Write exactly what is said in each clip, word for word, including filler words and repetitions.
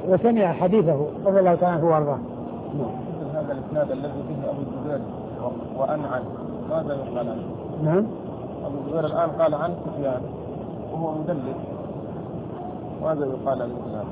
وسمع حديثه رضي الله تعالى عنه وارضاه. مثل هذا الإسناد الذي فيه أبو الزبير وأن عن ماذا يقال عنه؟ نعم. أبو الزبير الآن قال عن سفيان وهو مدلس، ماذا يقال عن الإسناد؟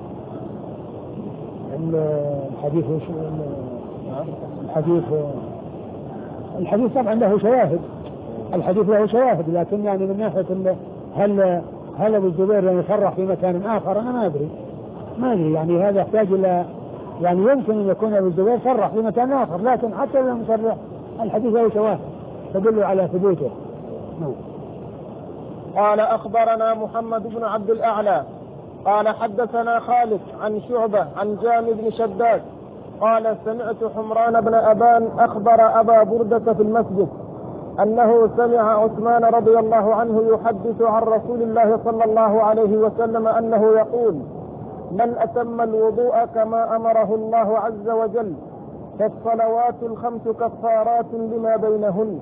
الحديث الحديث الحديث طبعا له شواهد، الحديث له شواهد، لكن يعني من ناحية هل هل أبو الزبير يعني يصرح في مكان آخر أنا ما أدري ما أدري يعني هذا يحتاج إلى يعني يمكن أن يكون أبو الزبير صرح في مكان آخر، لكن حتى لو مصرح الحديث له شواهد تدل على ثبوته. قال أخبرنا محمد بن عبد الأعلى قال حدثنا خالد عن شعبة عن جامع بن شداد قال سمعت حمران بن أبان أخبر أبا بردة في المسجد أنه سمع عثمان رضي الله عنه يحدث عن رسول الله صلى الله عليه وسلم أنه يقول من أتم الوضوء كما أمره الله عز وجل فالصلوات الخمس كفارات لما بينهن.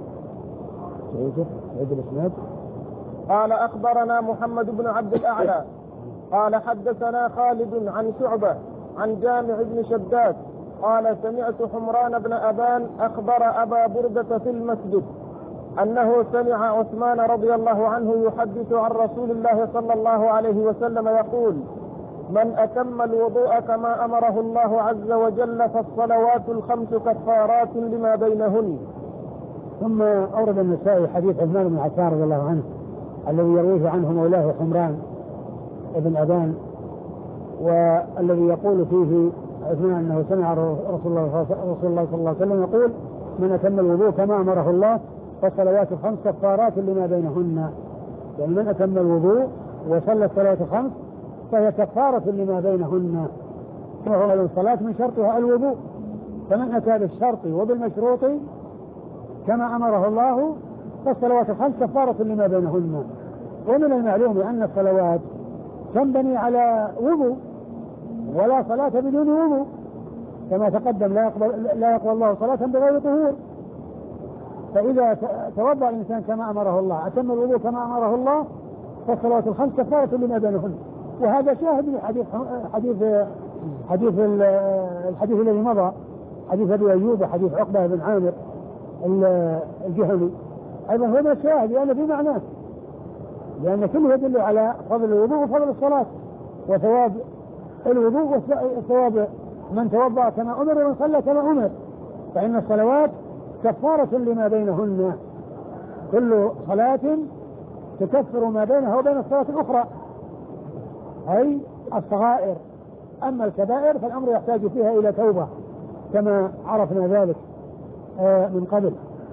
قال أخبرنا محمد بن عبد الأعلى قال حدثنا خالد عن شعبة عن جامع بن شداد قال سمعت حمران بن أبان أخبر أبا بردة في المسجد أنه سمع عثمان رضي الله عنه يحدث عن رسول الله صلى الله عليه وسلم يقول من أتم الوضوء كما أمره الله عز وجل فالصلوات الخمس كفارات لما بينهن. ثم أورد النسائي حديث عثمان بن عفان رضي الله عنه الذي يرويه عنه مولاه حمران ابن أبان، والذي يقول فيه عثمان أنه سمع رسول الله رسول الله صلى الله عليه وسلم يقول من أتم الوضوء كما أمره الله فالصلوات الخمس كفارات لما بينهن، يعني من أتم الوضوء وصلى الصلوات الخمس فهي كفارة لما بينهن، وهو الصلاة من شرطها الوضوء، فمن أتى بالشرط وبالمشروط كما أمره الله فالصلوات الخمس كفارة لما بينهن. ومن المعلوم أن الصلوات تنبني على وضوء ولا صلاة بدون وضوء كما تقدم، لا يقبل, لا يقبل الله صلاة بغير طهور، فإذا توضأ الإنسان كما أمره الله أتم الوضوء كما أمره الله فالصلوات الخمس كفارة لما بينهن. وهذا شاهد من حديث حديث حديث الحديث الذي مضى حديث أبي أيوب وحديث عقبة بن عامر الجهني أيضا هذا شاهد لأن في معناه، لأن كله يدل على فضل الوضوء وفضل الصلاة وثواب الوضوء وثواب من توضأ كما أمر ومن صلى كما أمر، فإن الصلوات كفارة لما بينهن، كل صلاة تكفر ما بينها وبين الصلاة الأخرى أي الصغائر، أما الكبائر فالأمر يحتاج فيها إلى توبة كما عرفنا ذلك من قبل.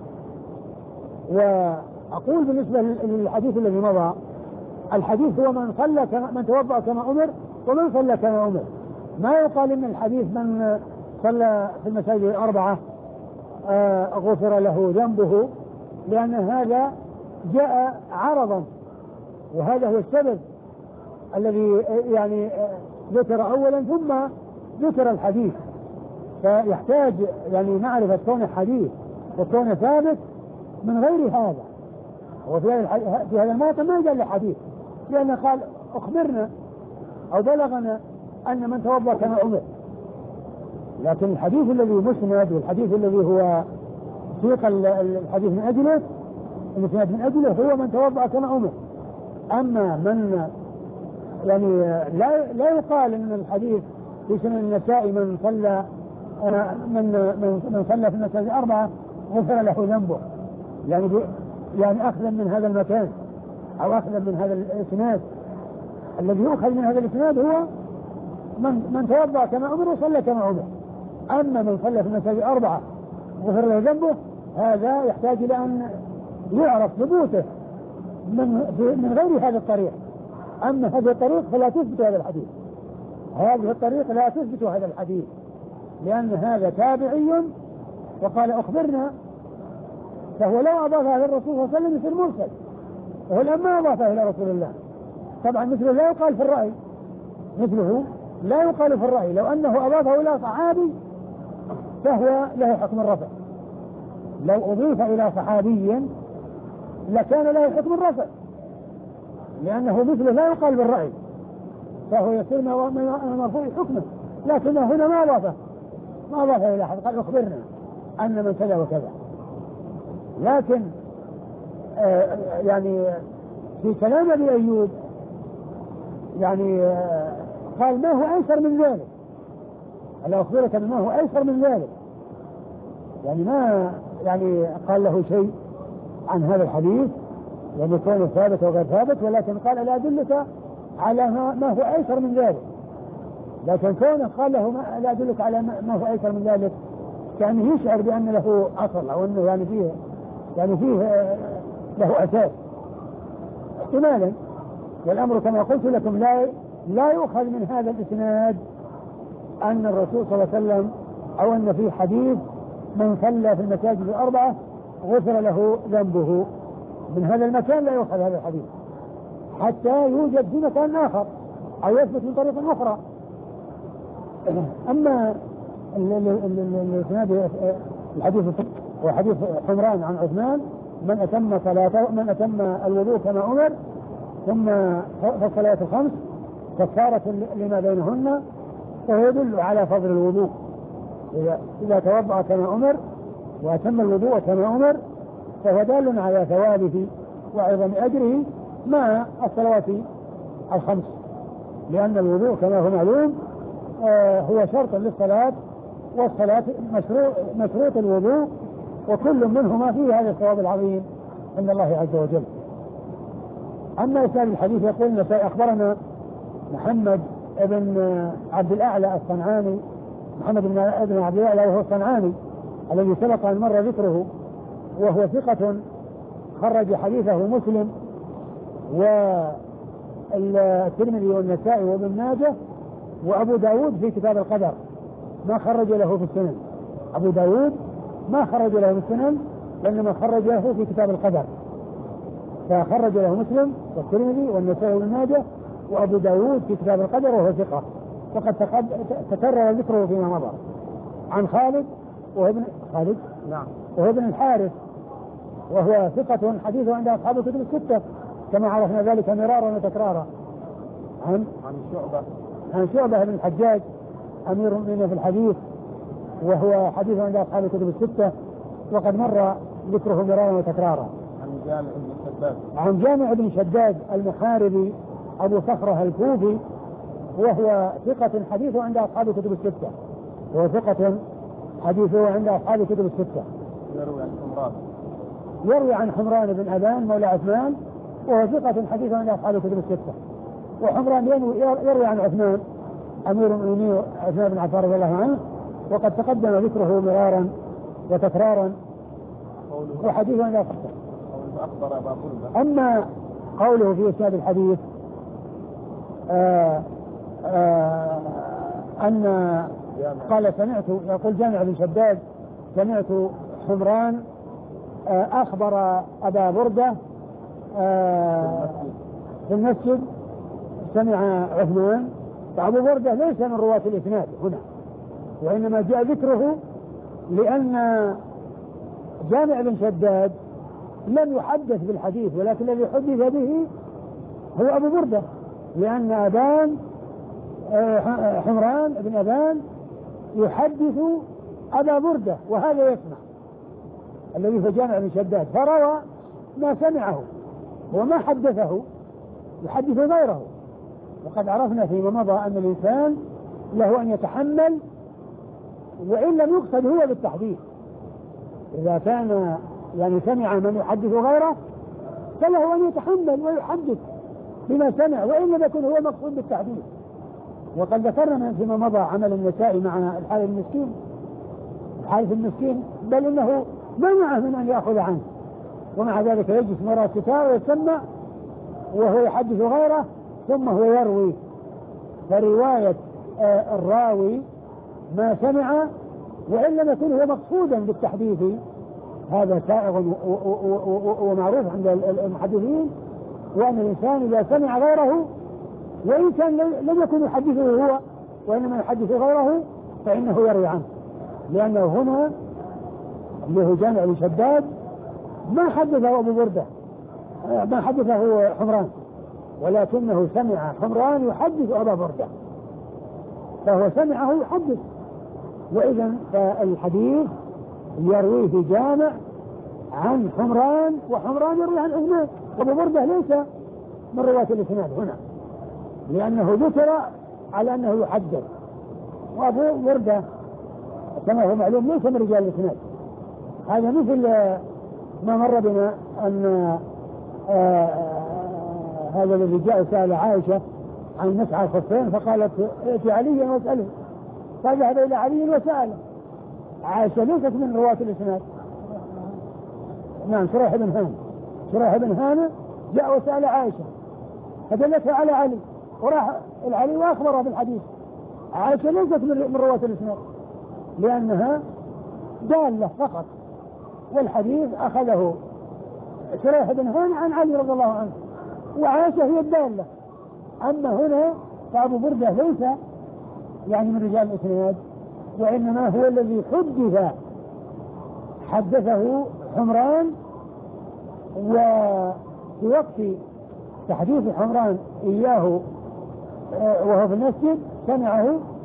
وأقول بالنسبة للحديث الذي مضى الحديث هو من صلى كما من توضأ كما أمر ومن صلى كما أمر، ما يقال إن الحديث من صلى في المساجد الأربعة غفر له ذنبه، لأن هذا جاء عرضا وهذا هو السبب الذي يعني ذكر أولا ثم ذكر الحديث، فيحتاج يعني معرفة كون الحديث وكون ثابت من غير هذا. وفي هذا الموطن ما جاء الحديث لأنه قال أخبرنا أو بلغنا أن من توضأ كما أمر، لكن الحديث الذي مسند والحديث الذي هو سيق الحديث من أجله المسند من أجله هو من توضأ كما أمر. أما من يعني لا لا يقال ان الحديث في سنن النسائي من صلى من من من صلى في المساجد أربعة غفر له ذنبه، يعني يعني أخذا من هذا المكان أو أخذا من هذا الإسناد. الذي يؤخذ من هذا الإسناد هو من من توضأ كما أمر وصلى كما أمر. أما من صلى في المساجد أربعة غفر له ذنبه هذا يحتاج إلى أن يعرف ثبوته من من غير هذا الطريق. أما هذا الطريق فلا تثبت هذا الحديث، هذه الطريق لا تثبت هذا الحديث، لأن هذا تابعي وقال أخبرنا، فهو لا أضافه إلى الرسول صلى الله عليه وسلم مثل مرسل، وهو لما أضافه إلى رسول الله. طبعا مثله لا يقال في الرأي، مثله لا يقال في الرأي، لو أنه أضافه إلى صحابي فهو له حكم الرفع، لو أضيف إلى صحابي لكان له حكم الرفع، لأنه مثله لا يقال بالرأي، فهو يصير من المرفوع حكمه، لكنه هنا ما أضافه ما أضافه إلى أحد، قال أخبرنا أن من كذا وكذا. لكن آه يعني في كلام أبي أيوب يعني آه قال ما هو أيسر من ذلك، ألا أخبرك ما هو أيسر من ذلك، يعني ما يعني قال له شيء عن هذا الحديث يعني كونه ثابت وغير ثابت، ولكن قال لا أدلك على ما هو أيسر من ذلك. لكن كونه قال له ما لا أدلك على ما هو أيسر من ذلك كأنه يشعر بأن له أصل، أو أنه يعني فيه يعني فيه له أساس احتمالا. والأمر كما قلت لكم لا لا يؤخذ من هذا الإسناد أن الرسول صلى الله عليه وسلم أو أن في حديث من صلى في المساجد الأربعة غفر له ذنبه. من هذا المكان لا يؤخذ هذا الحديث حتى يوجد في مكان آخر أو يثبت من طريق أخرى. أما الإسناد الحديث هو حديث حمران عن عثمان من أتم صلاته من أتم الوضوء كما أمر ثم في الصلاة الخمس كفارة لما بينهن، فهو يدل على فضل الوضوء. إذا, إذا توضأ كما أمر وأتم الوضوء كما أمر فهو دال على ثوابه وعظم أجره مع الصلوات الخمس، لأن الوضوء كما هو معلوم آه هو شرط للصلاة، والصلاة مشروط, مشروط الوضوء، وكل منهما فيه هذا الثواب العظيم عند الله عز وجل. أما إسناد الحديث يقول النسائي أخبرنا محمد بن عبد الأعلى الصنعاني، محمد بن عبد الأعلى وهو الصنعاني الذي سبق أن مر ذكره، وهو ثقة خرج حديثه مسلم والترمذي والنسائي وابن ماجه وأبو داود في كتاب القدر، ما خرج له في السنن. أبو داود ما خرج له في السنن وإنما خرج له في كتاب القدر، فخرج له مسلم والترمذي والنسائي وابن ماجه وأبو داود في كتاب القدر وهو ثقة، وقد تكرر ذكره فيما مضى. عن خالد وهو ابن خالد نعم وهو ابن الحارث وهو ثقة حديثه عند أصحاب الكتب الستة كما عرفنا ذلك مرارا وتكرارا. عن عن شعبة عن شعبة بن الحجاج أمير المؤمنين في الحديث، وهو حديثه عند أصحاب الكتب الستة وقد مر ذكره مرارا وتكرارا. عن جامع بن شداد عن جامع بن شداد المحاربي أبو صخرة الكوفي وهو ثقة حديثه عند أصحاب الكتب الستة وهو ثقة حديثه عند أصحاب الكتب الستة. يروي عن حمران يروي عن حمران بن أبان مولى عثمان وهو ثقة حديثه عند أصحاب الكتب الستة. وحمران يروي عن عثمان أمير المؤمنين عثمان بن عفان رضي الله عنه، وقد تقدم ذكره مرارا وتكرارا وحديثه عند أصحاب. أما قوله في إسناد الحديث آآ آآ أن قال سمعت يقول جامع بن شداد سمعت حمران أخبر أبا بردة في المسجد سمع عثمان، فأبو بردة ليس من رواة الإسناد هنا، وإنما جاء ذكره لأن جامع بن شداد لم يحدث بالحديث، ولكن الذي حدث به هو أبو بردة، لأن أبان حمران بن أبان يحدث أبا بردة وهذا يسمع الذي هو جامع بن شداد، فروى ما سمعه وما حدثه يحدث غيره. وقد عرفنا فيما مضى أن الإنسان له أن يتحمل وإن لم يقصد هو بالتحديث، إذا كان يعني سمع من يحدث غيره فله أن يتحمل ويحدث بما سمع وإن لم يكن هو مقصود بالتحديث. وقد ذكرنا فيما مضى عمل النسائي مع الحارث المسكين الحارث المسكين بل إنه منعه من أن يأخذ عنه، ومع ذلك يجلس وراء الستار ويسمع وهو يحدث غيره ثم هو يروي. فرواية آه الراوي ما سمع وإن لم يكن هو مقصودا بالتحديث هذا سائغ ومعروف عند المحدثين، وأن الإنسان إذا سمع غيره وإن كان لم يكن يحدثه هو وإنما يحدث غيره فإنه يروي عنه، لأنه هنا اللي هو جامع بن شداد ما حدثه أبو بردة ما حدثه حمران، ولكنه سمع حمران يحدث أبا بردة، فهو سمعه يحدث. وإذا فالحديث يرويه جامع عن حمران، وحمران يروي عن عثمان، أبو بردة ليس من رواة الإسناد هنا لأنه ذكر على أنه يحدث، وأبو بردة كما هو معلوم ليس من رجال الإسناد. هذا مثل ما مر بنا أن آآ آآ هذا الذي جاء سأل عائشة عن مسعى الخفين فقالت ائتي عليا واسأله، فذهب إلى علي وسأله. عائشة ليست من رواة الإسناد. نعم شريح بن هانة، شريح بن هانة جاء وسأل عائشة فدلتها على علي وراح العلي وأخبره بالحديث. عائشة ليست من رواة الإسناد لأنها دالة فقط، والحديث أخذه شريح بن هانة عن علي رضي الله عنه، وعائشة هي الدالة. أما هنا فأبو بردة ليس يعني من رجال الإسناد، وإنما هو الذي حدث حدثه حمران، وفي وقت تحديث حمران إياه وهو في المسجد سمعه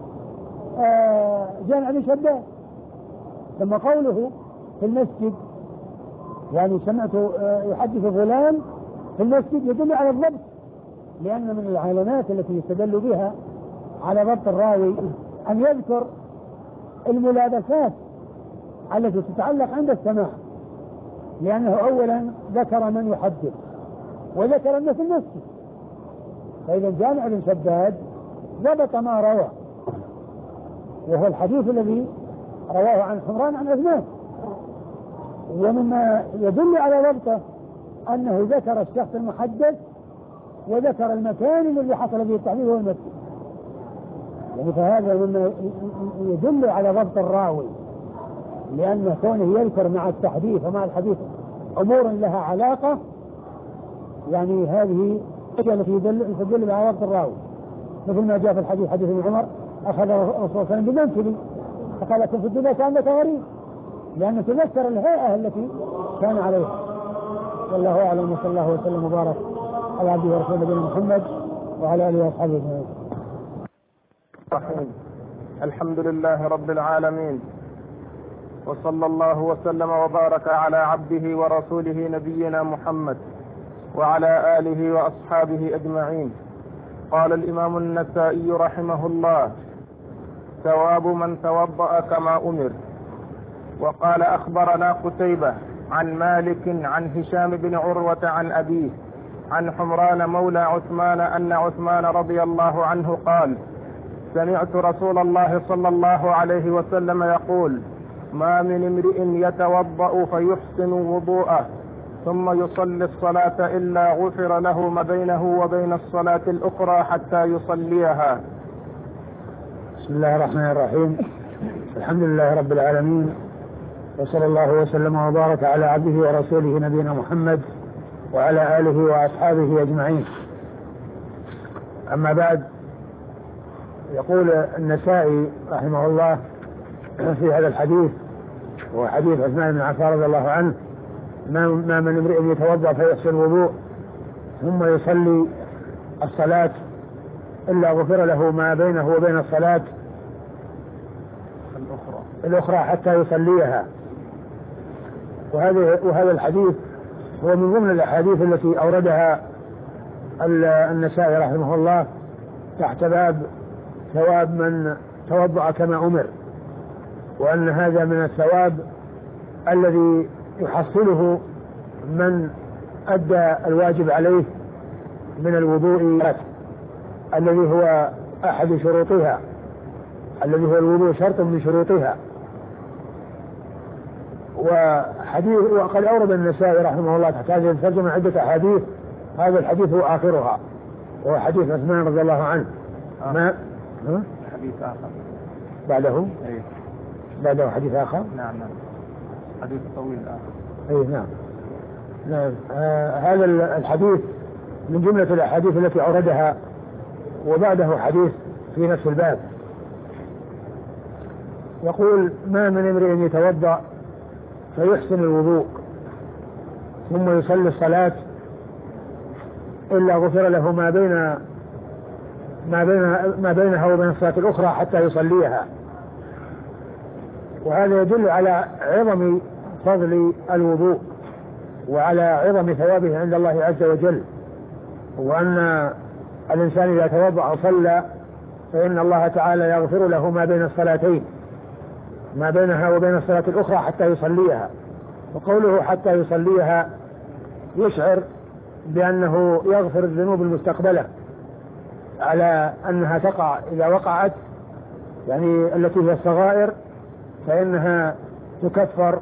جامع بن شداد. لما قوله في المسجد يعني سمعت يحدث فلان في المسجد يدل على الضبط، لأن من العلامات التي يستدل بها على ضبط الراوي أن يذكر الملابسات التي تتعلق عند السماع، لأنه أولا ذكر من يحدث وذكر أنه في المسجد، فإذا جامع بن شداد ضبط ما روى، وهو الحديث الذي رواه عن حمران عن عثمان. ومما يدل على ضبطه أنه ذكر الشخص المحدث وذكر المكان الذي حصل به التحديث هو المسجد، يعني فهذا مما يدل على ضبط الراوي، لأن كونه يذكر مع التحديث ومع الحديث أمور لها علاقة، يعني هذه التي يدل تدل على ضبط الراوي، مثل ما جاء في الحديث حديث ابن عمر أخذ الرسول صلى الله عليه وسلم بمنكبه فقال كن في الدنيا كأنك غريب، لأنه تذكر الهيئة التي كان عليها. والله أعلم، وصلى الله وسلم وبارك على عبده ورسوله نبينا محمد وعلى آله وأصحابه أجمعين. الحمد لله رب العالمين، وصلى الله وسلم وبارك على عبده ورسوله نبينا محمد وعلى آله وأصحابه أجمعين. قال الإمام النسائي رحمه الله: ثواب من توضأ كما أمر. وقال أخبرنا قتيبة عن مالك عن هشام بن عروة عن أبيه عن حمران مولى عثمان أن عثمان رضي الله عنه قال: سمعت رسول الله صلى الله عليه وسلم يقول: ما من امرئ يتوضأ فيحسن وضوءه ثم يصلي الصلاة إلا غفر له ما بينه وبين الصلاة الأخرى حتى يصليها. بسم الله الرحمن الرحيم. الحمد لله رب العالمين، وصلى الله وسلم وبارك على عبده ورسوله نبينا محمد وعلى آله وأصحابه أجمعين. أما بعد، يقول النسائي رحمه الله في هذا الحديث، وهو حديث عثمان بن عفان رضي الله عنه: ما من امرئ يتوضأ فيحسن الوضوء ثم يصلي الصلاة إلا غفر له ما بينه وبين الصلاة الأخرى, الأخرى حتى يصليها. وهذا وهذا الحديث هو من ضمن الأحاديث التي أوردها النسائي رحمه الله تحت باب ثواب من توضأ كما أمر، وأن هذا من الثواب الذي يحصله من أدى الواجب عليه من الوضوء الذي هو أحد شروطها، الذي هو الوضوء شرط من شروطها. وحديث وقد أورد النسائي رحمه الله تحت هذه الترجمة عدة أحاديث، هذا الحديث هو آخرها، وهو حديث عثمان رضي الله عنه. آه. ما حديث آخر بعده أيه. بعده حديث آخر نعم نعم حديث طويل آخر أي نعم نعم آه هذا الحديث من جملة الأحاديث التي أوردها، وبعده حديث في نفس الباب. يقول: ما من امرئ يتوضأ فيحسن الوضوء ثم يصلي الصلاة إلا غفر له ما بين ما بين ما بينها وبين الصلاة الأخرى حتى يصليها. وهذا يدل على عظم فضل الوضوء وعلى عظم ثوابه عند الله عز وجل، وأن الإنسان إذا توضأ وصلى فإن الله تعالى يغفر له ما بين الصلاتين، ما بينها وبين الصلاة الأخرى حتى يصليها. وقوله حتى يصليها يشعر بأنه يغفر الذنوب المستقبلة على أنها تقع إذا وقعت، يعني التي هي الصغائر فإنها تكفر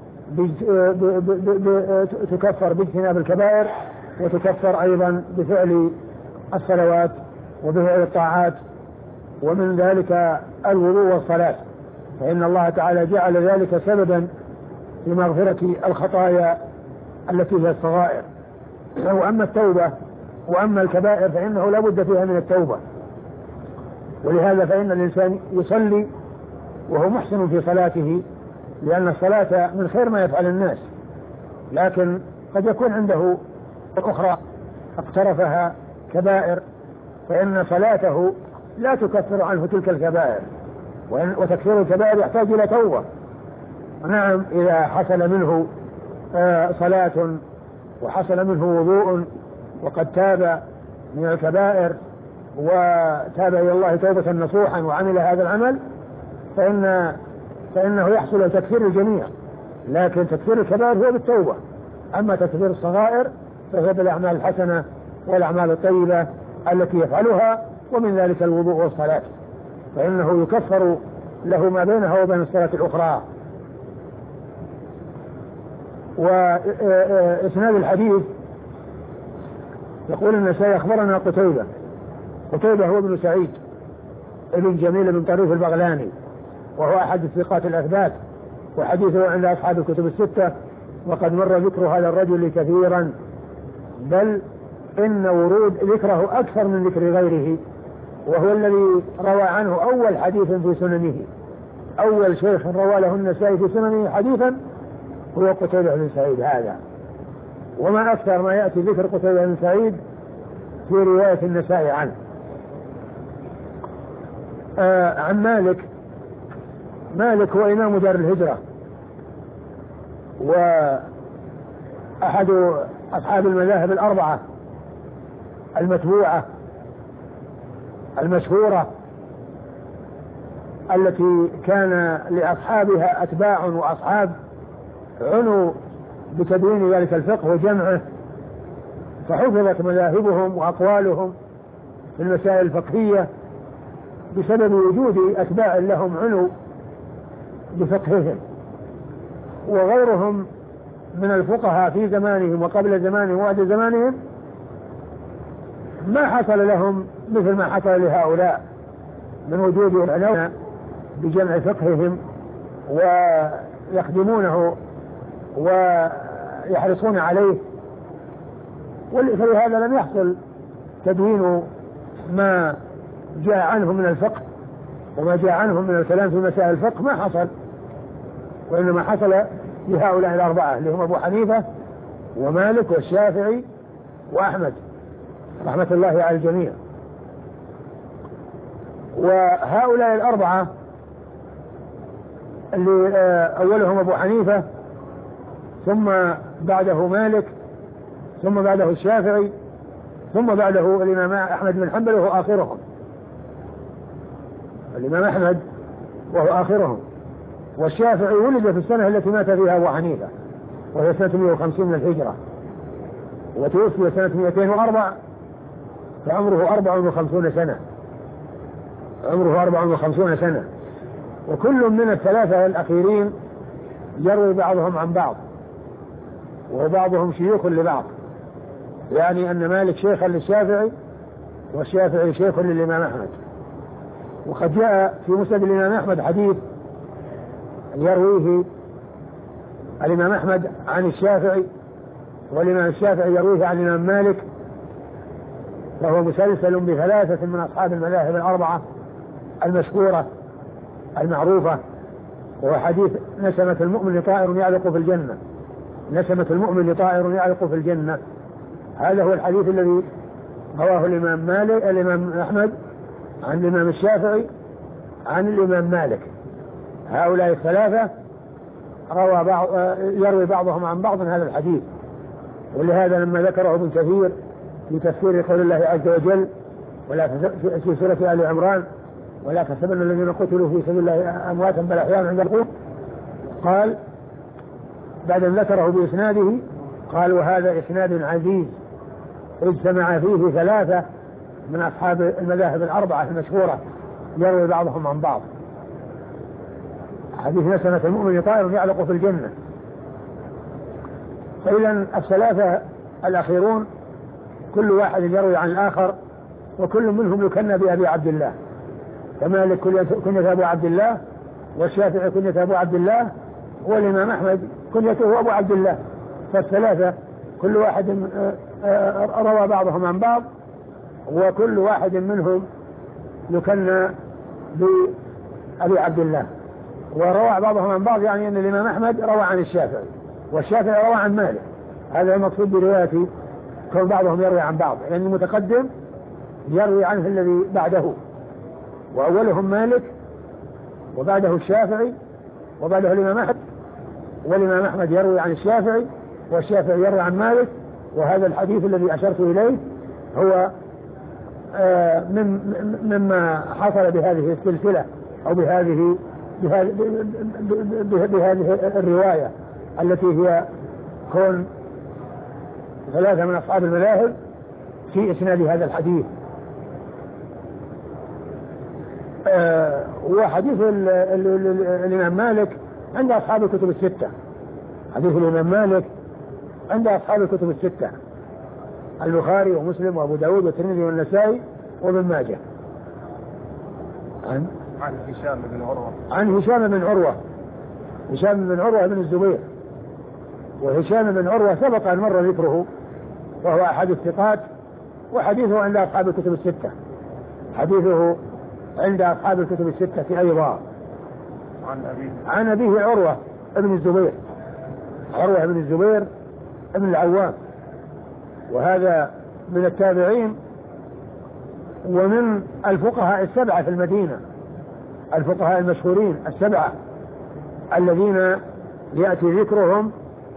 تكفر باجتناب الكبائر، وتكفر أيضا بفعل الصلوات وبفعل الطاعات، ومن ذلك الوضوء والصلاة، فإن الله تعالى جعل ذلك سببا في مغفرة الخطايا التي هي الصغائر. وأما التوبة وأما الكبائر فإنه لا بد فيها من التوبة، ولهذا فإن الإنسان يصلي وهو محسن في صلاته، لأن الصلاة من خير ما يفعل الناس، لكن قد يكون عنده أخرى اقترفها كبائر، فإن صلاته لا تكفر عنه تلك الكبائر، وتكفير الكبائر يحتاج إلى توبة. نعم، إذا حصل منه صلاة وحصل منه وضوء وقد تاب من الكبائر وتاب إلى الله توبة نصوحا وعمل هذا العمل فإن فإنه يحصل تكفير الجميع، لكن تكفير الكبائر هو بالتوبة، أما تكفير الصغائر فهو بالأعمال الحسنة والأعمال الطيبة التي يفعلها، ومن ذلك الوضوء والصلاة، فإنه يكفر له ما بينها وبين الصلاة الأخرى. وإسناد الحديث يقول النسائي أخبرنا قتيبة قتيبة هو ابن سعيد ابن جميل بن طريف البغلاني، وهو أحد الثقات الأثبات، وحديثه عند أصحاب الكتب الستة، وقد مر ذكر هذا الرجل كثيرا، بل إن ورود ذكره أكثر من ذكر غيره، وهو الذي روى عنه أول حديث في سننه، أول شيخ روى له النسائي في سننه حديثا هو قتيبة بن سعيد هذا. وما أكثر ما يأتي ذكر قتيبة بن سعيد في رواية النسائي عنه. آه عن مالك مالك هو إمام دار الهجرة، وأحد أصحاب المذاهب الأربعة المتبوعة المشهورة التي كان لأصحابها أتباع وأصحاب عنوا بتدوين ذلك الفقه وجمعه، فحفظت مذاهبهم وأقوالهم في المسائل الفقهية بسبب وجود أتباع لهم عنوا بفقههم. وغيرهم من الفقهاء في زمانهم وقبل زمانهم وبعد زمانهم ما حصل لهم مثل ما حصل لهؤلاء من وجود عنوا بجمع فقههم ويخدمونه ويحرصون عليه، ولهذا لم يحصل تدوين ما جاء عنهم من الفقه وما جاء عنهم من الكلام في مسائل الفقه، ما حصل، وإنما حصل لهؤلاء الأربعة اللي هم أبو حنيفة ومالك والشافعي وأحمد رحمة الله على الجميع. وهؤلاء الأربعة اللي أولهم أبو حنيفة ثم بعده مالك ثم بعده الشافعي ثم بعده الإمام أحمد بن حنبل وهو آخرهم، الإمام أحمد وهو آخرهم. والشافعي ولد في السنة التي مات فيها أبو حنيفة وهي سنة مئة وخمسين من الهجرة، وتوفي سنة مئتين وأربع، فعمره أربع وخمسون سنة عمره أربع وخمسون سنة. وكل من الثلاثة الأخيرين يروي بعضهم عن بعض، وبعضهم شيوخ لبعض، يعني أن مالك شيخا للشافعي والشافعي شيخ للإمام أحمد. وقد جاء في مسند الإمام أحمد حديث يرويه الإمام أحمد عن الشافعي والإمام الشافعي يرويه عن الإمام مالك، فهو مسلسل بثلاثة من أصحاب المذاهب الأربعة المشهورة المعروفة، وهو حديث نسمة المؤمن طائر يعلق في الجنة، نسمة المؤمن طائر يعلق في الجنة. هذا هو الحديث الذي رواه الإمام مالك الإمام أحمد عن الإمام الشافعي عن الإمام مالك. هؤلاء الثلاثة روى بعض يروي بعضهم عن بعض من هذا الحديث. ولهذا لما ذكره ابن كثير في تفسير قول الله عز وجل ولا في سورة آل عمران ولا تحسبن الذين قتلوا في سبيل الله أمواتا بل أحياء عند القبور، قال بعد أن ذكره بإسناده قال وهذا إسناد عزيز اجتمع فيه ثلاثة من أصحاب المذاهب الأربعة المشهورة يروي بعضهم عن بعض. حديث نسمة المؤمن طائر يعلق في الجنة. فإذا الثلاثة الأخيرون كل واحد يروي عن الآخر وكل منهم يكنى بأبي عبد الله، فمالك كنية أبو عبد الله، والشافعي كنية أبو عبد الله، والإمام أحمد كنيته أبو عبد الله. فالثلاثة كل واحد روى بعضهم عن بعض وكل واحد منهم يكنى بأبي عبد الله. وروى بعضهم عن بعض يعني أن الإمام أحمد روى عن الشافعي والشافعي روى عن مالك. هذا المقصود برواية كون بعضهم يروي عن بعض، لأن يعني المتقدم يروي عنه الذي بعده، وأولهم مالك وبعده الشافعي وبعده الإمام أحمد، والإمام أحمد يروي عن الشافعي والشافعي يروي عن مالك. وهذا الحديث الذي أشرت إليه هو مما حصل بهذه السلسلة أو بهذه بهذه, بهذه الرواية التي هي كون ثلاثة من أصحاب المذاهب في إسناد هذا الحديث. أه وحديث ال ال ال الإمام مالك عند أصحاب الكتب الستة. حديث الإمام مالك عند أصحاب الكتب الستة البخاري ومسلم وأبو داود والترمذي والنسائي وابن ماجه. عن عن هشام بن عروة عن هشام بن عروة هشام بن عروة بن الزبير. وهشام بن عروة سبق أن مر ذكره وهو أحد الثقات، وحديثه عند أصحاب الكتب الستة. حديثه عند أصحاب الكتب الستة أيضا. عن أبيه عن أبيه عروة بن الزبير عروة بن الزبير بن العوام، وهذا من التابعين ومن الفقهاء السبعة في المدينة، الفقهاء المشهورين السبعة الذين يأتي ذكرهم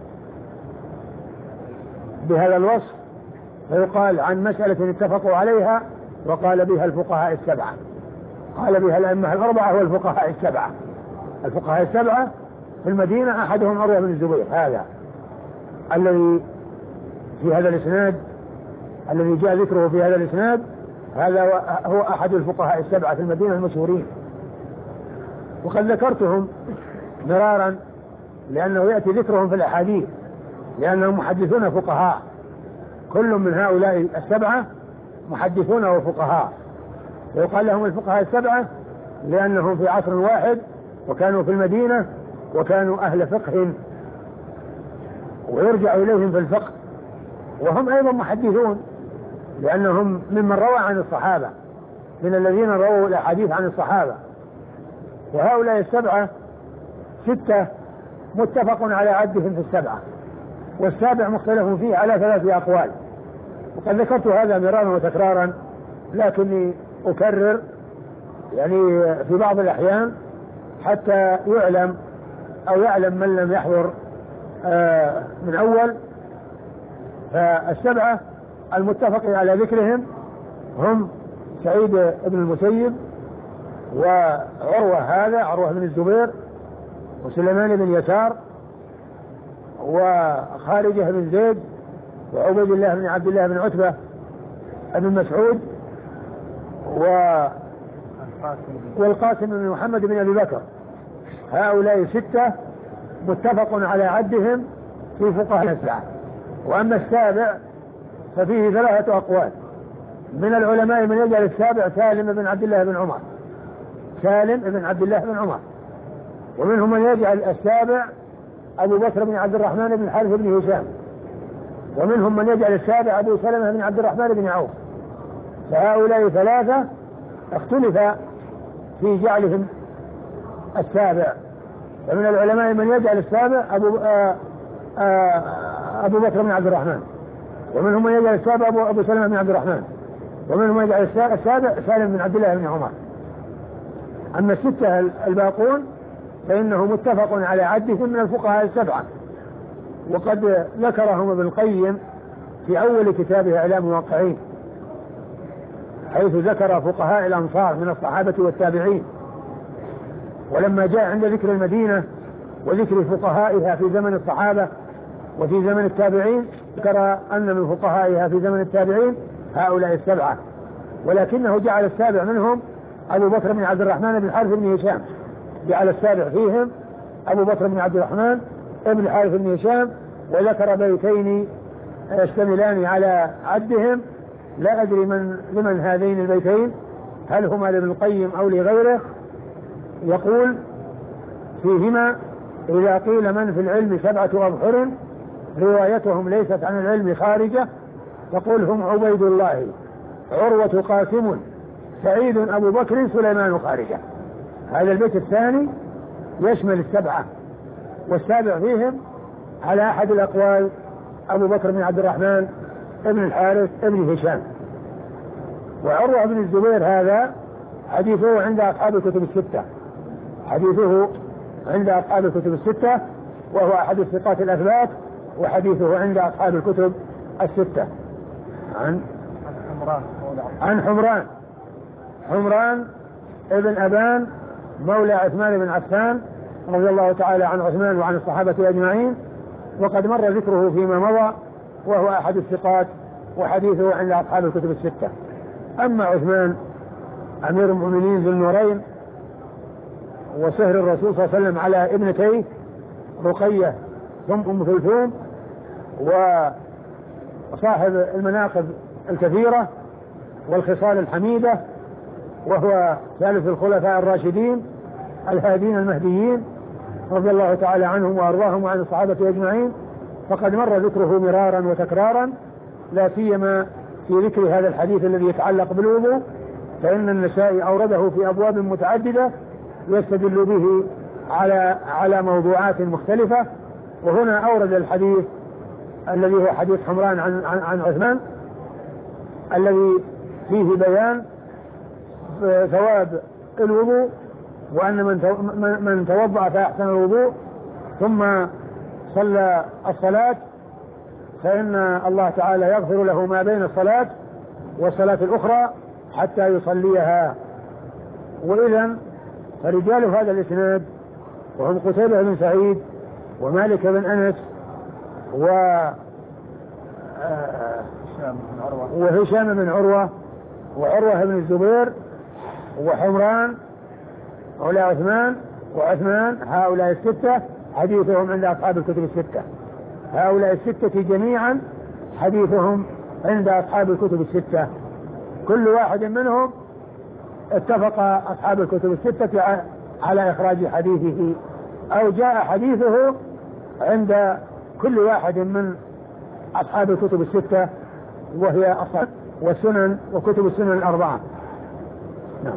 بهذا الوصف فيقال عن مسألة اتفقوا عليها وقال بها الفقهاء السبعة، قال بها الأئمة الأربعة والفقهاء السبعة. الفقهاء السبعة في المدينة أحدهم عروة بن الزبير، هذا الذي في هذا الإسناد الذي جاء ذكره في هذا الإسناد، هذا هو أحد الفقهاء السبعة في المدينة المشهورين. وقد ذكرتهم مرارا لأنه يأتي ذكرهم في الأحاديث، لأنهم محدثون فقهاء، كل من هؤلاء السبعة محدثون وفقهاء، ويقال لهم الفقهاء السبعة لأنهم في عصر واحد وكانوا في المدينة وكانوا أهل فقه ويرجع إليهم في الفقه، وهم أيضا محدثون لأنهم ممن روى عن الصحابة، من الذين رووا الأحاديث عن الصحابة. وهؤلاء السبعة ستة متفق على عدهم في السبعة، والسابع مختلف فيه على ثلاثة أقوال. وقد ذكرت هذا مرارا وتكرارا لكني أكرر يعني في بعض الأحيان حتى يعلم أو يعلم من لم يحضر آه من أول. فالسبعة المتفق على ذكرهم هم سعيد بن المسيب، وعروة هذا عروة بن الزبير، وسليمان بن يسار، وخارجة بن زيد، وعبيد الله بن عبد الله بن عتبة بن مسعود، والقاسم بن محمد بن أبي بكر. هؤلاء ستة متفق على عدهم في فقهاء السبعة. وأما السابع ففيه ثلاثة أقوال من العلماء، من يجعل السابع سالم بن عبد الله بن عمر، سالم بن عبد الله بن عمر، ومنهم من يجعل السابع أبو بكر بن عبد الرحمن بن الحارث بن هشام، ومنهم من يجعل السابع أبو سلمة بن عبد الرحمن بن عوف. فهؤلاء ثلاثة اختلف في جعلهم السابع، فمن العلماء من يجعل السابع أبو, آآ آآ أبو بكر بن عبد الرحمن، ومنهم من يجعل السابع أبو, أبو سلمة بن عبد الرحمن، ومنهم يجعل السابع سالم بن عبد الله بن عمر. أما الستة الباقون فإنه متفق على عدهم من الفقهاء السبعة، وقد ذكرهم ابن القيم في أول كتابه إعلام الواقعين، حيث ذكر فقهاء الأمصار من الصحابة والتابعين. ولما جاء عند ذكر المدينة وذكر فقهائها في زمن الصحابة وفي زمن التابعين ذكر أن من فقهائها في زمن التابعين هؤلاء السبعة، ولكنه جعل السابع منهم أبو بكر بن عبد الرحمن بن الحارث بن هشام، جعل السابع فيهم أبو بكر بن عبد الرحمن بن الحارث بن هشام، وذكر بيتين يشتملان على عدهم. لا أدري من لمن هذين البيتين، هل هما لابن القيم أو لغيره. يقول فيهما: إذا قيل من في العلم سبعة أبحر روايتهم ليست عن العلم خارجة، تقول هم عبيد الله، عروة، قاسم، سعيد، أبو بكر، سليمان، خارجة. هذا البيت الثاني يشمل السبعة، والسابع فيهم على أحد الأقوال أبو بكر بن عبد الرحمن ابن الحارث ابن هشام. وعروة بن الزبير هذا حديثه عند أصحاب الكتب الستة، حديثه عند أصحاب الكتب الستة، وهو أحد الثقات الأثبات، وحديثه عند أصحاب الكتب الستة. عن حمران عن حمران حمران ابن أبان مولى عثمان بن عفان رضي الله تعالى عن عثمان وعن الصحابة أجمعين، وقد مر ذكره فيما مضى، وهو أحد الثقات، وحديثه عند أصحاب الكتب الستة. أما عثمان أمير المؤمنين ذو النورين وسهر الرسول صلى الله عليه وسلم على ابنتيه رقية ثم أم كلثوم، وصاحب المناقب الكثيرة والخصال الحميدة، وهو ثالث الخلفاء الراشدين الهادين المهديين رضي الله تعالى عنهم وأرضاهم وعن الصحابة أجمعين، فقد مر ذكره مرارا وتكرارا، لا سيما في ذكر هذا الحديث الذي يتعلق بالوضوء، فإن النسائي أورده في أبواب متعددة يستدل به على على موضوعات مختلفة. وهنا أورد الحديث الذي هو حديث حمران عن, عن, عن عثمان، الذي فيه بيان ثواب الوضوء، وأن من من توضأ فأحسن الوضوء ثم صلى الصلاة فإن الله تعالى يغفر له ما بين الصلاة والصلاة الأخرى حتى يصليها. وإذن فرجال هذا الإسناد وهم قتيبة بن سعيد ومالك بن أنس و وهشام بن عروة وعروة بن الزبير وحمران مولى عثمان وعثمان، هؤلاء الستة حديثهم عند أصحاب الكتب الستة. هؤلاء الستة جميعا حديثهم عند أصحاب الكتب الستة، كل واحد منهم اتفق أصحاب الكتب الستة على إخراج حديثه، أو جاء حديثه عند كل واحد من أصحاب الكتب الستة، وهي الصحيح والسنن وكتب السنن الأربعة. نعم.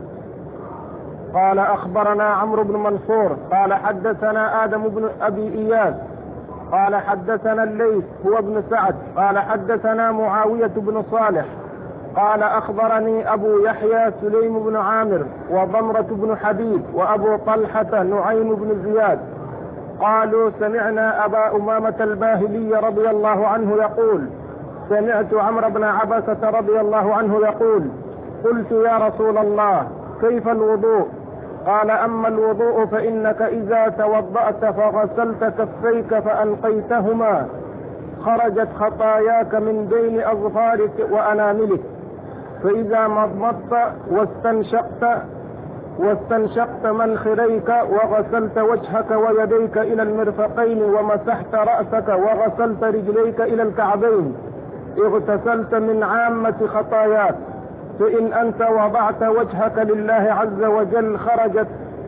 قال أخبرنا عمرو بن منصور قال حدثنا آدم بن أبي إياس قال حدثنا الليث هو ابن سعد قال حدثنا معاوية بن صالح قال أخبرني أبو يحيى سليم بن عامر وضمرة بن حبيب وأبو طلحة نعيم بن زياد قالوا سمعنا أبا أمامة الباهلي رضي الله عنه يقول سمعت عمرو بن عبسة رضي الله عنه يقول قلت يا رسول الله كيف الوضوء؟ قال أما الوضوء فإنك إذا توضأت فغسلت كفيك فألقيتهما خرجت خطاياك من بين أظفارك وأناملك، فإذا مضمضت واستنشقت واستنشقت منخريك وغسلت وجهك ويديك إلى المرفقين ومسحت رأسك وغسلت رجليك إلى الكعبين اغتسلت من عامة خطاياك، فإن أنت وضعت وجهك لله عز وجل خرجت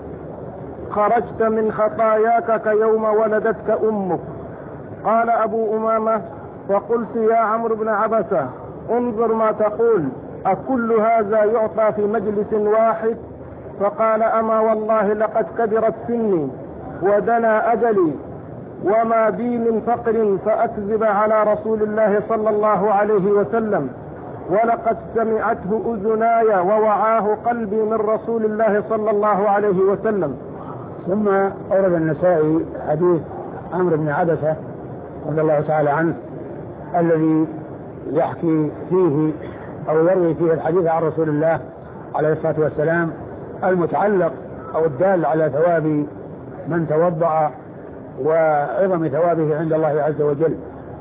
خرجت من خطاياك كيوم ولدتك أمك. قال أبو أمامة فقلت يا عمرو بن عبسة انظر ما تقول، أكل هذا يعطى في مجلس واحد؟ فقال أما والله لقد كبرت سني ودنا أجلي وما بي من فقر فأكذب على رسول الله صلى الله عليه وسلم، ولقد سمعته أذناي ووعاه قلبي من رسول الله صلى الله عليه وسلم. ثم أورد النسائي حديث عمرو بن عبسة رضي الله تعالى عنه الذي يحكي فيه أو يروي فيه الحديث عن رسول الله عليه الصلاة والسلام المتعلق أو الدال على ثواب من توضأ وعظم ثوابه عند الله عز وجل.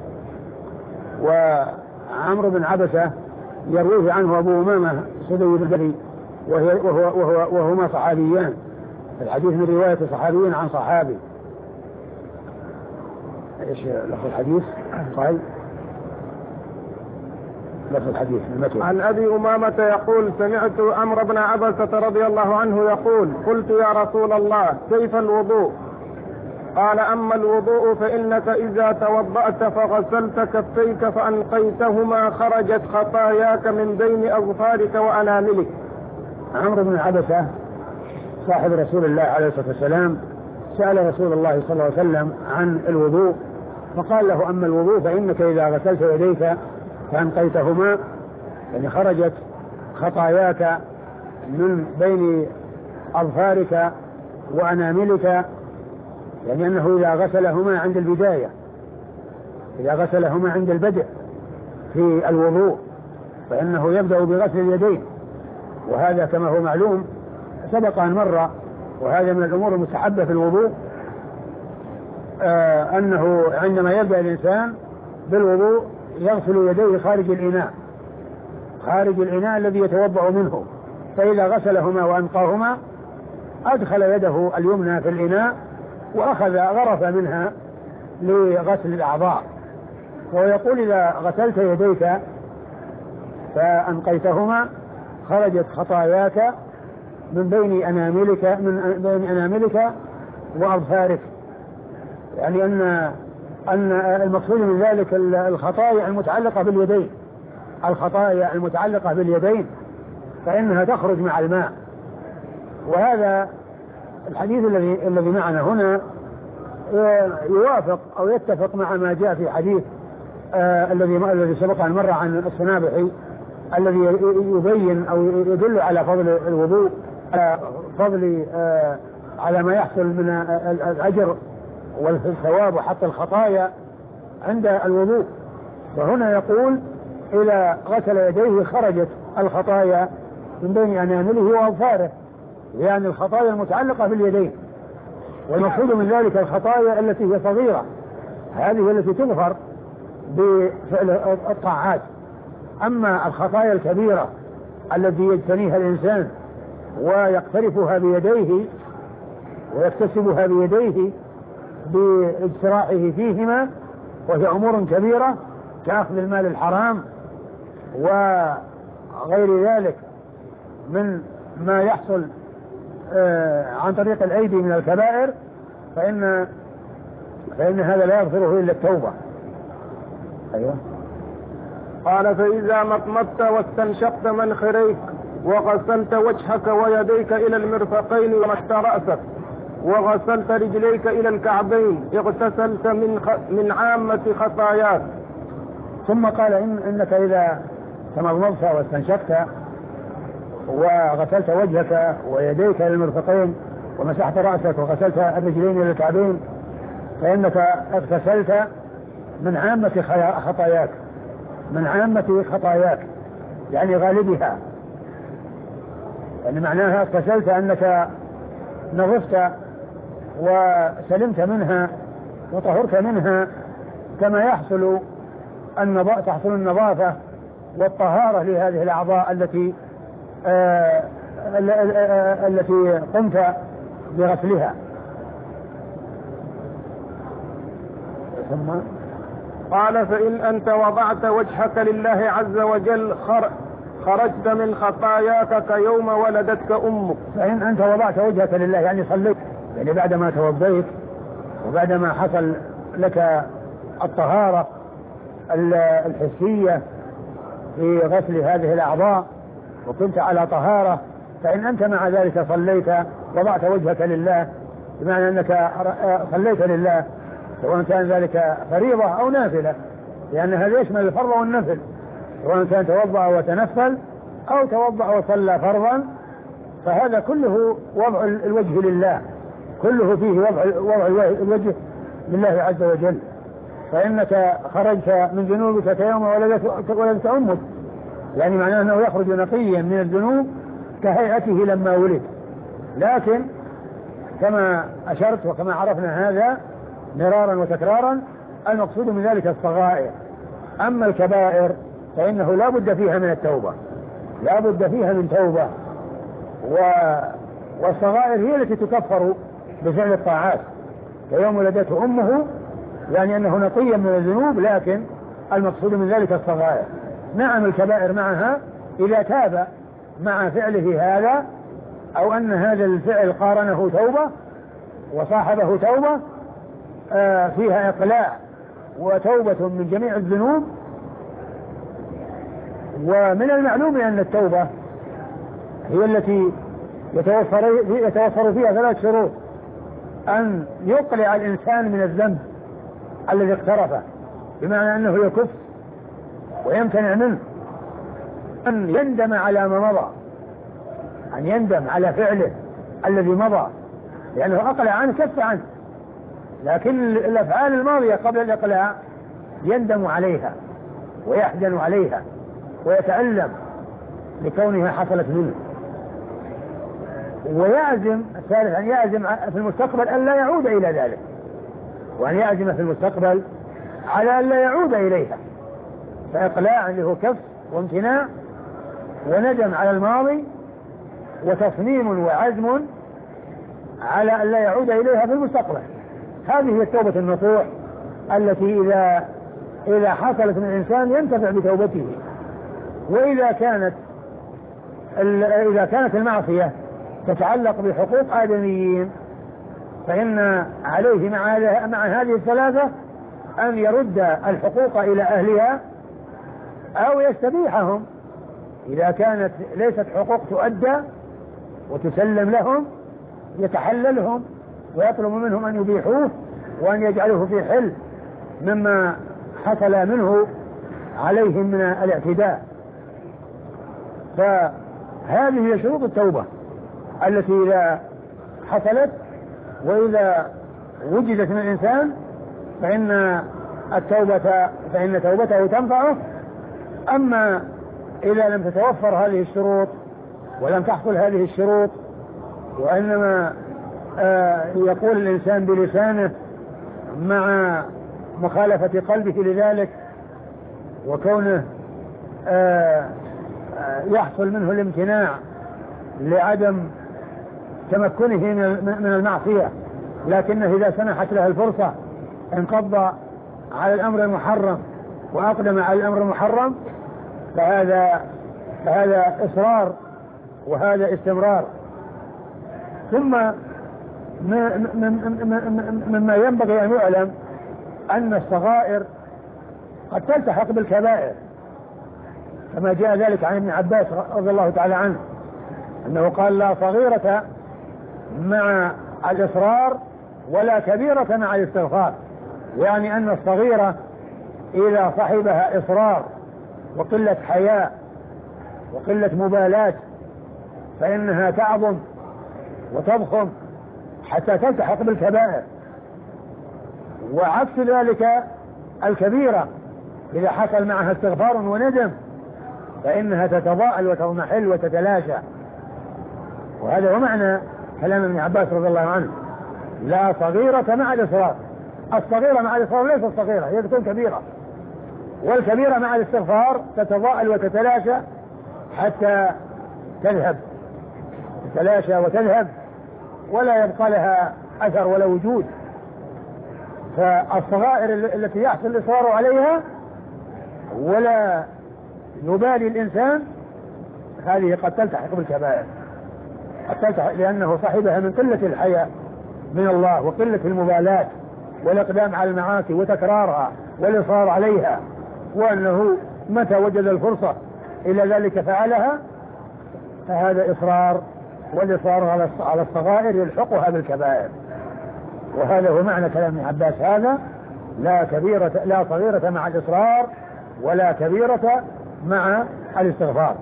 وعمرو بن عبسة يرويه عنه أبو أمامة سدي البدري وهو وهو وهما صحابيان، الحديث من رواية صحابي عن صحابي. ايش لفظ الحديث؟ طيب لفظ الحديث عن أبي أمامة يقول سمعت عمرو بن عبسة رضي الله عنه يقول قلت يا رسول الله كيف الوضوء؟ قال أما الوضوء فإنك إذا توضأت فغسلت كفيك فأنقيتهما خرجت خطاياك من بين أظفارك وأناملك. عمرو بن عبسة صاحب رسول الله عليه الصلاة والسلام سأل رسول الله صلى الله عليه وسلم عن الوضوء فقال له أما الوضوء فإنك إذا غسلت يديك فأنقيتهما يعني خرجت خطاياك من بين أظفارك وأناملك، يعني أنه إذا غسلهما عند البداية إذا غسلهما عند البدء في الوضوء فإنه يبدأ بغسل اليدين، وهذا كما هو معلوم سبق أن مر، وهذا من الأمور المستحبة في الوضوء آه أنه عندما يبدأ الإنسان بالوضوء يغسل يديه خارج الإناء خارج الإناء الذي يتوضأ منه، فإذا غسلهما وأنقاهما أدخل يده اليمنى في الإناء وأخذ غرف منها لغسل الأعضاء. ويقول إذا غسلت يديك فأنقيتهما خرجت خطاياك من بين أناملك من بين أناملك وأظفارك، يعني أن أن المقصود من ذلك الخطايا المتعلقة باليدين الخطايا المتعلقة باليدين فإنها تخرج مع الماء. وهذا الحديث الذي الذي معنا هنا يوافق أو يتفق مع ما جاء في حديث آه الذي الذي سبق أن مر عن الصنابحي الذي يبين أو يدل على فضل الوضوء على فضل آه على ما يحصل من الأجر والثواب وحتى الخطايا عند الوضوء. وهنا يقول إذا غسل يديه خرجت الخطايا من بين أنامله وأظفاره، يعني الخطايا المتعلقة باليدين، والمقصود من ذلك الخطايا التي هي صغيرة، هذه التي تغفر بفعل الطاعات. أما الخطايا الكبيرة التي يجتنيها الإنسان ويقترفها بيديه ويكتسبها بيديه باجتراحه فيهما وهي أمور كبيرة كأخذ المال الحرام وغير ذلك من ما يحصل عن طريق الأيدي من الكبائر، فإن فإن هذا لا يغفره إلا التوبة. أيوة. قال فإذا مضمضت واستنشقت منخريك وغسلت وجهك ويديك إلى المرفقين ومسحت رأسك وغسلت رجليك إلى الكعبين اغتسلت من خ... من عامة خطاياك. ثم قال إن إنك إذا تمضمضت واستنشقت وغسلت وجهك ويديك إلى المرفقين ومسحت رأسك وغسلت الرجلين إلى الكعبين فإنك اغتسلت من عامة خطاياك من عامة خطاياك يعني غالبها، يعني معناها اغتسلت أنك نظفت وسلمت منها وطهرت منها كما يحصل النظافة تحصل النظافة والطهارة لهذه الأعضاء التي آه التي قمت بغسلها. ثم قال فإن أنت وضعت وجهك لله عز وجل خرجت من خطاياك كيوم ولدتك أمك. فإن أنت وضعت وجهك لله يعني صليت، يعني بعدما توضيت وبعدما حصل لك الطهارة الحسية في غسل هذه الأعضاء وكنت على طهارة، فإن أنت مع ذلك صليت وضعت وجهك لله بمعنى أنك صليت لله سواء كان ذلك فريضة أو نافلة، لأن هذا يشمل الفرض والنفل، سواء كان توضأ وتنفل أو توضأ وصلى فرضا، فهذا كله وضع الوجه لله، كله فيه وضع, وضع الوجه لله عز وجل. فإنك خرجت من ذنوبك كيوم ولدت أمك، يعني معناه أنه يخرج نقيا من الذنوب كهيئته لما ولد. لكن كما أشرت وكما عرفنا هذا مرارا وتكرارا، المقصود من ذلك الصغائر. أما الكبائر فإنه لا بد فيها من التوبة، لا بد فيها من توبة، و... والصغائر هي التي تكفر بفعل الطاعات كيوم ولدته أمه، يعني أنه نقيا من الذنوب، لكن المقصود من ذلك الصغائر. نعم الكبائر معها إذا تاب مع فعله هذا، أو أن هذا الفعل قارنه توبة وصاحبه توبة آه فيها إقلاع وتوبة من جميع الذنوب. ومن المعلوم أن التوبة هي التي يتوفر, يتوفر فيها ثلاث شروط: أن يقلع الإنسان من الذنب الذي اقترفه، بمعنى أنه يكف ويمتنع منه، أن يندم على ما مضى، أن يندم على فعله الذي مضى لأنه أقلع عنه، كف عنه، لكن الأفعال الماضية قبل الإقلاع يندم عليها ويحزن عليها ويتألم لكونها حصلت منه. ويعزم الثالث أن يعزم في المستقبل أن لا يعود إلى ذلك، وأن يعزم في المستقبل على أن لا يعود إليها، فإقلاع له كف وامتناع وندم على الماضي وتصميم وعزم على أن لا يعود إليها في المستقبل. هذه هي التوبة النصوح التي إذا إذا حصلت من الإنسان ينتفع بتوبته. وإذا كانت إذا كانت المعصية تتعلق بحقوق آدميين فإن عليه مع مع هذه الثلاثة أن يرد الحقوق إلى أهلها أو يستبيحهم. إذا كانت ليست حقوق تؤدى وتسلم لهم يتحللهم ويطلب منهم أن يبيحوه وأن يجعلوه في حل مما حصل منه عليهم من الاعتداء. فهذه هي شروط التوبة التي إذا حصلت وإذا وجدت من الإنسان فإن التوبة فإن توبته تنفعه. أما إذا لم تتوفر هذه الشروط ولم تحصل هذه الشروط، وإنما آه يقول الإنسان بلسانه مع مخالفة قلبه لذلك وكونه آه آه يحصل منه الامتناع لعدم تمكنه من المعصية، لكنه إذا سنحت له الفرصة انقض على الأمر المحرم وأقدم على الأمر المحرم، فهذا فهذا إصرار وهذا استمرار. ثم مما ينبغي أن يعلم أن الصغائر قد تلتحق بالكبائر، كما جاء ذلك عن ابن عباس رضي الله تعالى عنه أنه قال: لا صغيرة مع الإصرار ولا كبيرة مع الاستغفار. يعني أن الصغيرة إذا صحبها إصرار وقلة حياء وقلة مبالاة فإنها تعظم وتضخم حتى تلتحق بالكبائر. وعكس ذلك الكبيرة إذا حصل معها استغفار وندم فإنها تتضاءل وتضمحل وتتلاشى. وهذا هو معنى كلام ابن عباس رضي الله عنه: لا صغيرة مع الإصرار. الصغيرة مع الإصرار ليست صغيرة، هي تكون كبيرة، والكبيرة مع الاستغفار تتضاءل وتتلاشى حتى تذهب، تتلاشى وتذهب ولا يبقى لها أثر ولا وجود. فالصغائر التي يحصل الإصرار عليها ولا يبالي الإنسان هذه قد تلتحق بالكبائر، قد تلتحق لأنه صاحبها من قلة الحياء من الله وقلة المبالاة والإقدام على المعاصي وتكرارها والإصرار عليها، وأنه متى وجد الفرصة إلى ذلك فعلها، فهذا إصرار، والإصرار على الصغائر يلحقها بالكبائر. وهذا هو معنى كلام ابن عباس هذا: لا كبيرة لا صغيرة مع الإصرار ولا كبيرة مع الاستغفار.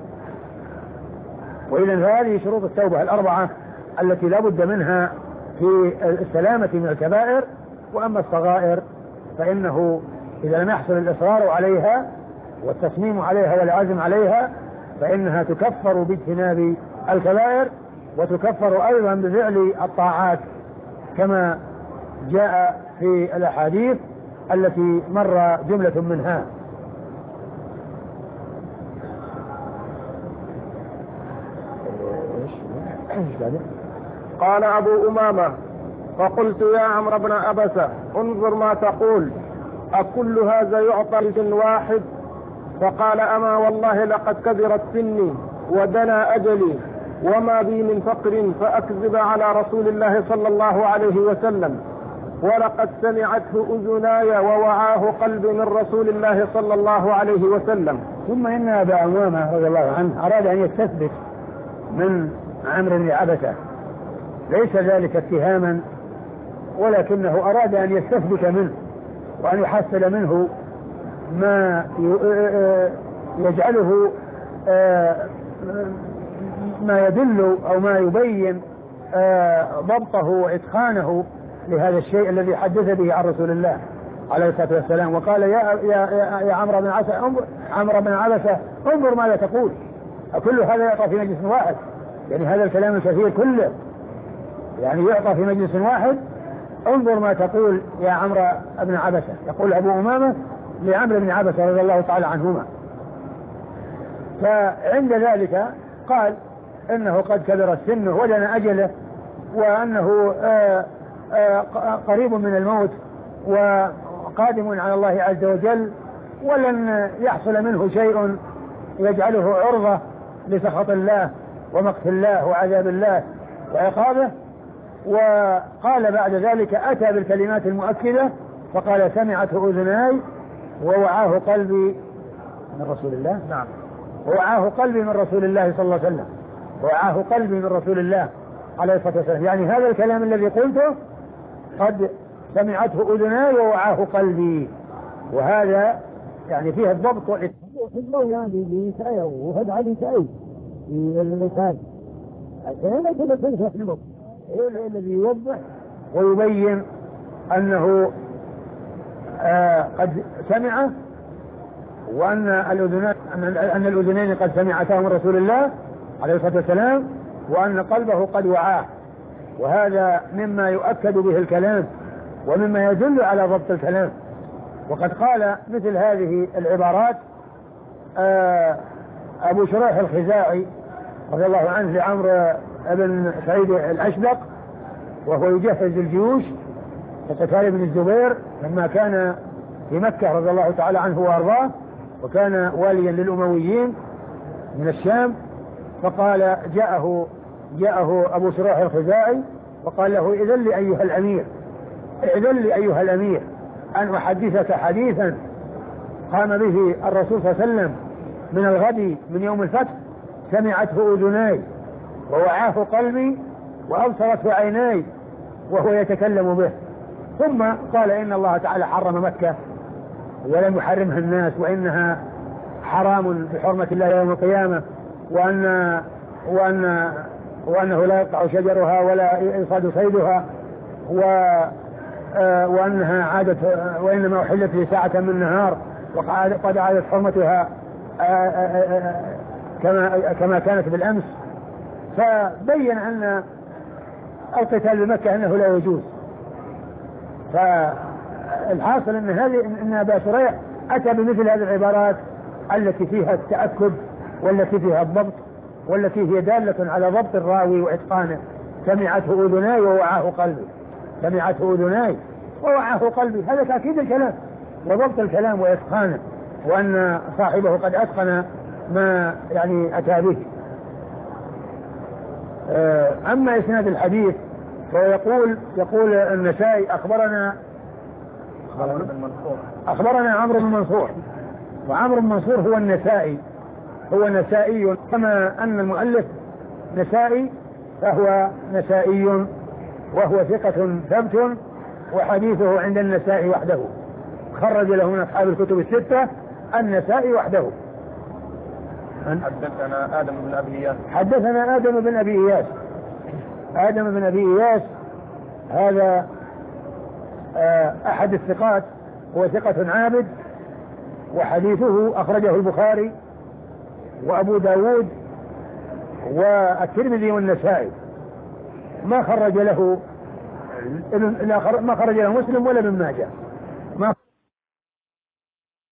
وإذن هذه شروط التوبة الأربعة التي لا بد منها في السلامة من الكبائر. وأما الصغائر فإنه إذا لم يحصل الإصرار عليها والتصميم عليها والعزم عليها فإنها تكفر باجتناب الكبائر، وتكفر أيضا بفعل الطاعات كما جاء في الأحاديث التي مر جملة منها. قال أبو أمامة: فقلت يا عمرو بن عبسة انظر ما تقول، أكل هذا يعطى لسن واحد؟ فقال: أما والله لقد كبرت سني ودنا أجلي وما بي من فقر فأكذب على رسول الله صلى الله عليه وسلم، ولقد سمعته أذناي ووعاه قلبي من رسول الله صلى الله عليه وسلم. ثم إن أبا أمامة رضي الله عنه أراد أن يستثبت من عمرو بن عبسة، ليس ذلك اتهاما، ولكنه أراد أن يستثبت منه وأن يحصل منه ما يجعله ما يدل أو ما يبين ضبطه وإتقانه لهذا الشيء الذي حدث به عن رسول الله عليه الصلاة والسلام. وقال: يا يا يا عمرو بن عبسة عمرو بن عبسة انظر ماذا تقول، أكل هذا يعطى في مجلس واحد؟ يعني هذا الكلام الكثير كله يعني يعطى في مجلس واحد؟ انظر ما تقول يا عمرو بن عبسة. يقول أبو أمامة لعمرو بن عبسة رضي الله تعالى عنهما. فعند ذلك قال إنه قد كبر السن ودنا أجله، وأنه آآ آآ قريب من الموت وقادم على الله عز وجل، ولن يحصل منه شيء يجعله عرضة لسخط الله ومقت الله وعذاب الله وعقابه. وقال بعد ذلك أتى بالكلمات المؤكدة فقال: سمعته أذناي ووعاه قلبي من رسول الله. نعم، ووعاه قلبي من رسول الله صلى الله عليه وسلم، ووعاه قلبي من رسول الله عليه الصلاة والسلام. يعني هذا الكلام الذي قلته قد سمعته أذناي ووعاه قلبي، وهذا يعني فيه الضبط والإتقان. يعني لسعيه وهد على سعيه في اللسان هذا كله تنسى في الوقت الذي يوضح ويبين أنه آه قد سمع، وأن الأذنين أن الأذنين قد سمعتا من رسول الله عليه الصلاة والسلام، وأن قلبه قد وعاه. وهذا مما يؤكد به الكلام ومما يدل على ضبط الكلام. وقد قال مثل هذه العبارات آه أبو شريح الخزاعي رضي الله عنه لعمرو بن سعيد الأشبق وهو يجهز الجيوش كقتال بن الزبير لما كان في مكة رضي الله تعالى عنه وأرضاه، وكان واليا للأمويين من الشام. فقال جاءه جاءه أبو شريح الخزاعي وقال له: إذن لي أيها الأمير إذن لي أيها الأمير أن أحدثك حديثا قام به الرسول صلى الله عليه وسلم من الغد من يوم الفتح، سمعته أذناي ووعاه قلبي وأبصرته عيناي وهو يتكلم به. ثم قال: إن الله تعالى حرم مكة ولم يحرمها الناس، وإنها حرام بحرمة الله يوم القيامة، وأن وأن وأنه لا يقطع شجرها ولا يصاد صيدها، و وأنها عادت وإنما أحلت لي ساعة من النهار وقد عادت حرمتها كما كما كانت بالأمس. فبين أن القتال بمكة أنه لا يجوز. فالحاصل أن هذه أن أبا شريح أتى بمثل هذه العبارات التي فيها التأكد والتي فيها الضبط والتي هي دالة على ضبط الراوي وإتقانه. سمعته أذناي ووعاه قلبي، سمعته أذناي ووعاه قلبي، هذا تأكيد الكلام وضبط الكلام وإتقانه، وأن صاحبه قد أتقن ما يعني أتى به. أما إسناد الحديث فيقول يقول النسائي أخبرنا أخبرنا عمرو بن منصور، وعمرو بن منصور هو النسائي هو نسائي كما أن المؤلف نسائي فهو نسائي، وهو ثقة ثبت، وحديثه عند النسائي وحده، خرج له من أصحاب الكتب الستة النسائي وحده. حدثنا آدم بن أبي إياس. حدثنا آدم بن أبي إياس. آدم بن أبي إياس هذا أحد الثقات، هو ثقة عابد، وحديثه أخرجه البخاري وأبو داود والترمذي والنسائي، ما خرج له ما خرج له مسلم ولا ابن ماجه.